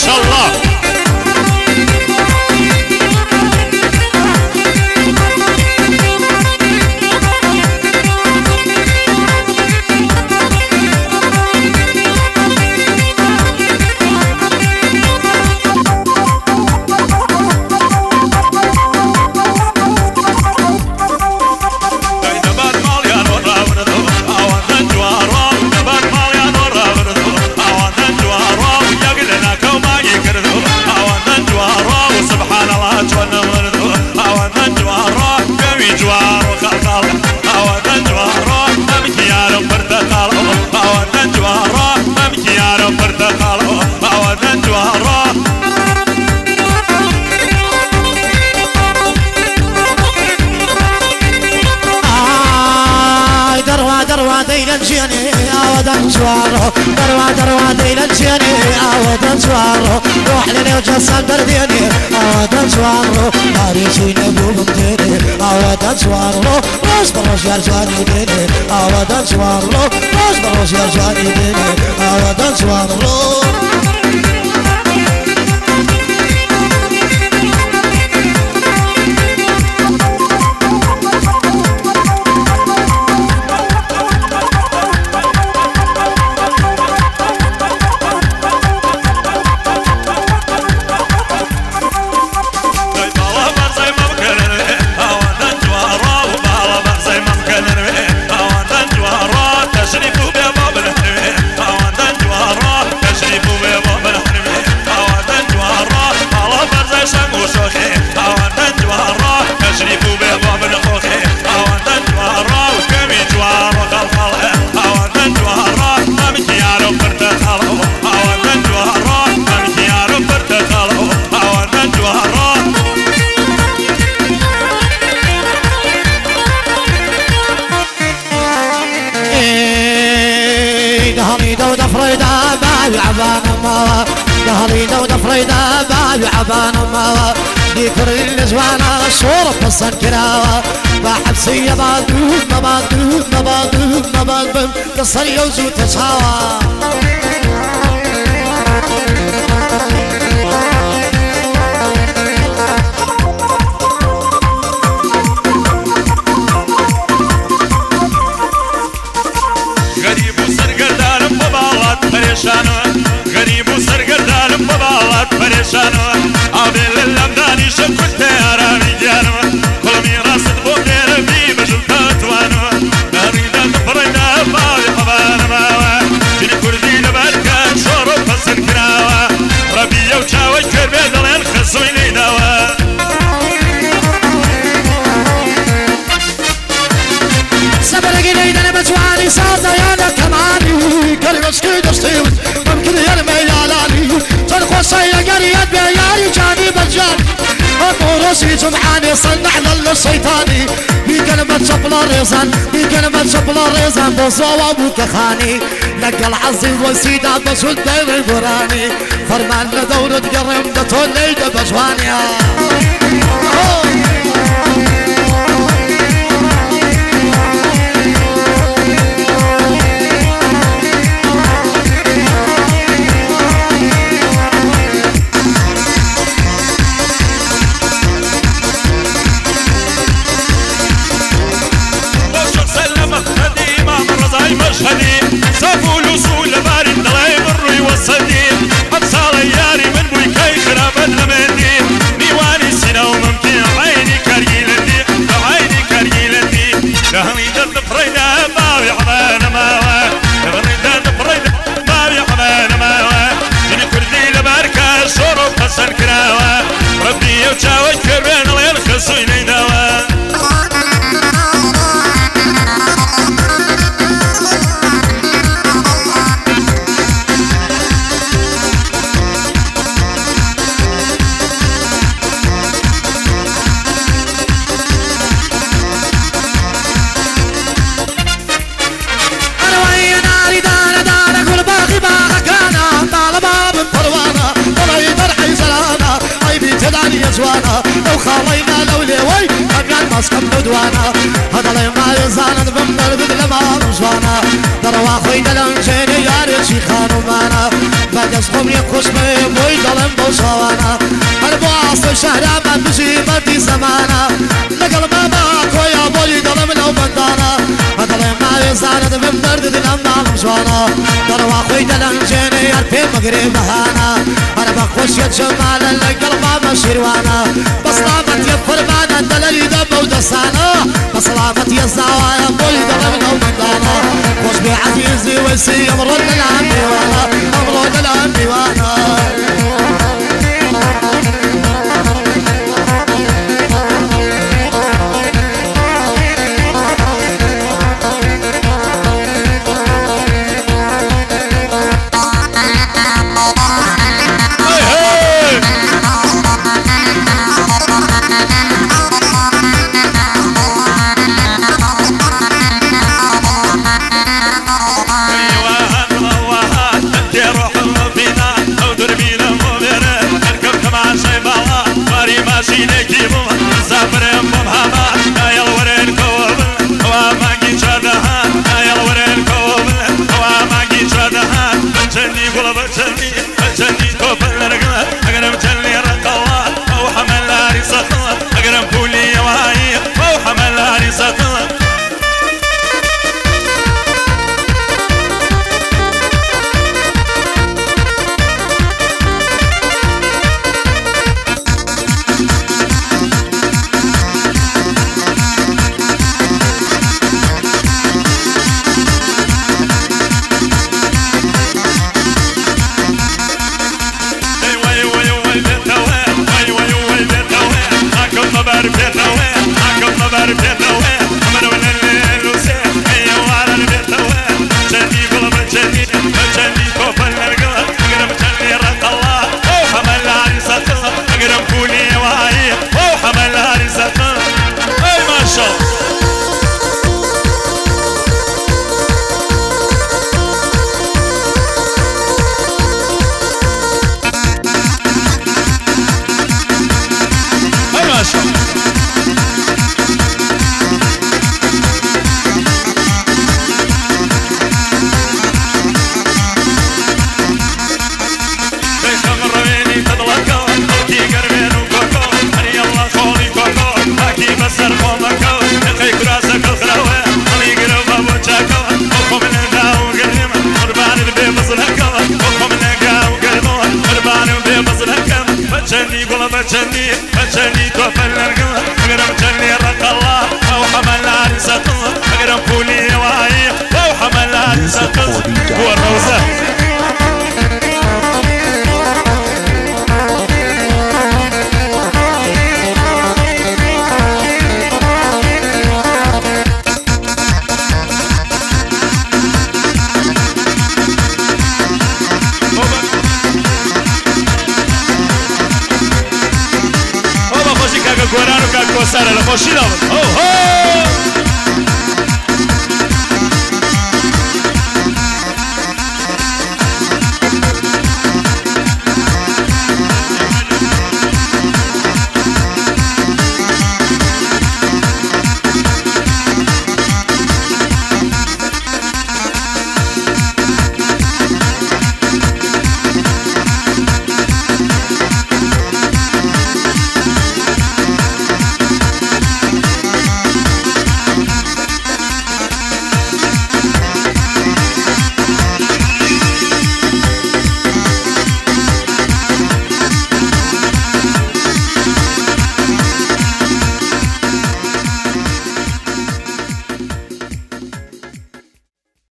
شاء الله. دروا ديل الجيني عوض جوارو روح لنا وجسد برديني عوض جوارو عريسين ابو بمديني عوض جوارو روش بروش يرجعني ديني عوض جوارو روش بروش يرجعني ديني عوض جوارو ظهري دود فريدة بعد عبان ما ذكر النجوانا صورة قصة كراوة بحبسية بعدود ما بعدود ما بعدود ما بعدود قصة يوزو تساوى غريب وسرقردان ببالات بريشانو غريب وسرقردان ببالات بريشانو عبيل اللمداني شكل تياراني جانو كل ميراس بوكير بي بجل تاتوانو ناريدا فريدا باوي حبان ماوا جني كردي لباركا شورو فسر كراوا ربي يوشاوي كربي دلين خسويني داوا سبرقي ليدنا بجواني سازا يانا كماني كلمة سكيد ستيوز ممكن يرمي يالاني تنخو سيا قريت بياري جاني بجاني أطورسي جمعاني صنعنا للشيطاني بكلمة شبل الريزان بكلمة شبل الريزان بصوى بوكخاني لقى العزيز والسيدة بسود دير القراني فرمان لدورة قرم دتون ليدة بجواني مشهدي سافو الوصول لباري الضلايم الروي والصدي أبصال ياري من بوي كي خراب الأمدي نيواني سينا وممكن عيني كريلتي عيني كريلتي لهمي دد فريدة باوي حبان ماوا لهمي دد فريدة باوي حبان ماوا جني كردي لباركا شورو قصر كراوا ربي يوشاوي كربين الله ينخصويني داوا لو خالينا لو لوي كان مسكب بدوانا هذا لي ما يزال بمدر بدل ما رجوانا دروا خوي دلم جيني يا رشي خانو مانا بعد دەستخۆم یە کوشمێ بۆی دەڵێم بەو چاوانە هەر بۆ ئاستە شەهرا من بژی مەردی زەمانە لەگەڵ ماما کۆیا بۆلی دەڵێم لەو بەندانە هەدەڵێم ناوێ زانە دەبم دەردت لەم ماڵم جوانە دەڕوا خۆی دەلەنجێنێ هەر پێ مەگرێ بەهانە هەر بە خۆشیە جەمالە لەگەڵ مامە شیروانە بەسڵامەتیە فەرمانە دەلەریدە بەو دەسانە بەسڵامەتیە زاوایە بۆی دەڵێم لەو بەندانە خۆش بێ عەزیزی وەسی ئەمڕۆ لەلام دیوانە ئەمڕۆ لەلام دیوانە بچني توفل القمر اقرب جني رق الله او حمل عرسة اقرب فولي وعي او حمل عرسة هو الروزة Guarano che al costare la moscina. Oh oh!